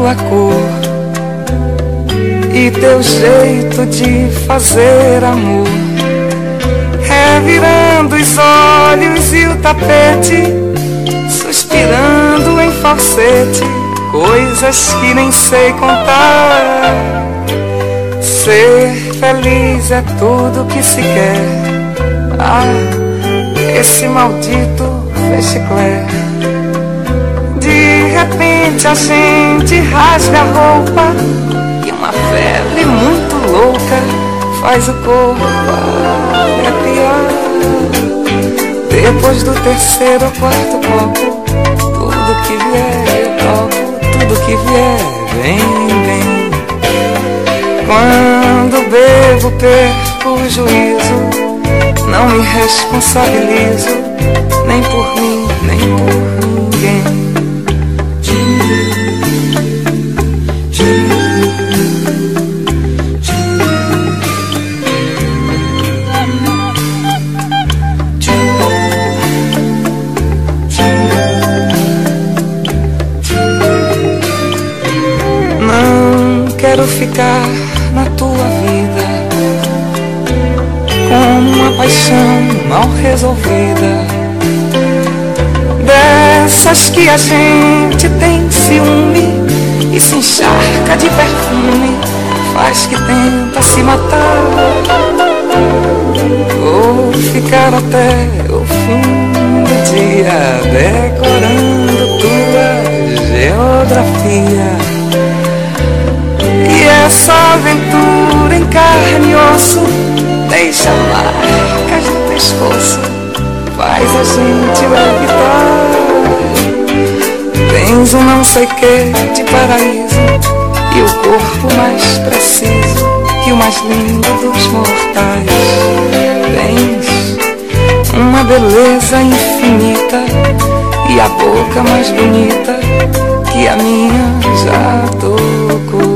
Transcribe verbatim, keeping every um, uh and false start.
tua cor e teu jeito de fazer amor, revirando os olhos e o tapete, suspirando em falsete, coisas que nem sei contar. Ser feliz é tudo que se quer. Ah, esse maldito fechiclé. De repente a gente rasga a roupa e uma febre muito louca faz o corpo arrepiar. Depois do terceiro ou quarto copo, tudo que vier eu topo, tudo que vier vem, vem. Quando bebo perco o juízo, não me responsabilizo, nem por mim, nem por ninguém. Não quero ficar na tua vida como uma paixão mal resolvida, dessas que a gente tem ciúme e se encharca de perfume, faz que tenta se matar. Vou ficar até o fim do dia decorando tua geografia. E essa aventura em carne e osso deixa marcas no pescoço, faz a gente levitar. Tens um não sei que de paraíso e o corpo mais preciso que o mais lindo dos mortais. Tens uma beleza infinita e a boca mais bonita que a minha já tocou.